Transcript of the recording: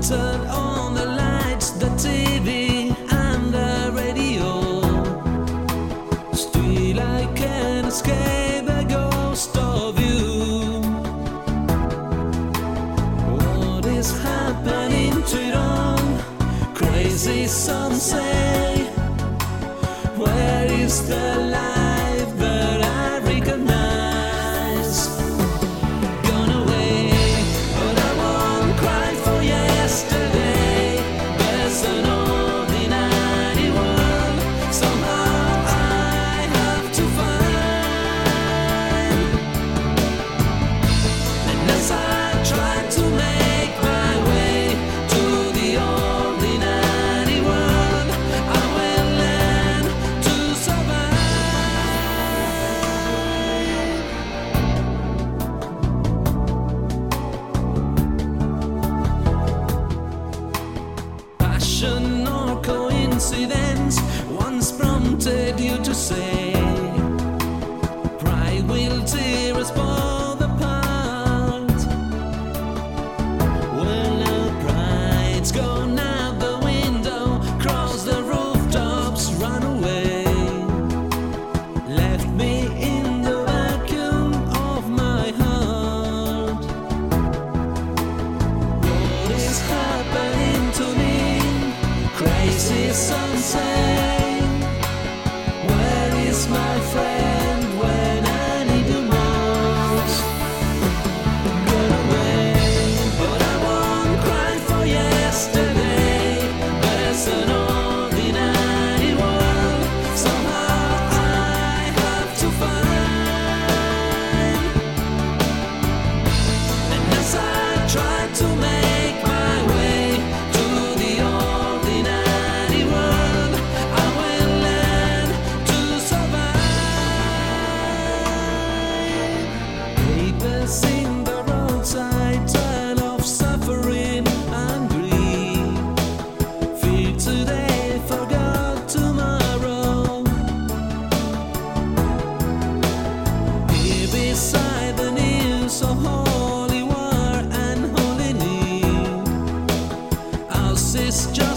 Turn on the lights, the TV and the radio. Still I can't escape a ghost of you. What is happening to it all? Crazy some say. Where is the life that I recognize? Gone away, but I won't cry for yesterday. There's an ordinary world somehow I have to find. And as I try to make my way to the ordinary world, I will learn to survive. Passion or coincidence once prompted you to say, pride will tear us both apart. Well, now pride's gone out the window, cross the rooftops, run away. Left me in the vacuum of my heart. What is happening to me? Crazy some say. Where is my friend when I need you most? Gone away, but I won't cry for yesterday. There's an ordinary world somehow I have to find. And as I try to make my way to the ordinary world, I will learn to survive. Papers in the roadside tell of suffering and grief. Fear today, forgot tomorrow. Here beside the news of holy war and holy need, ours is just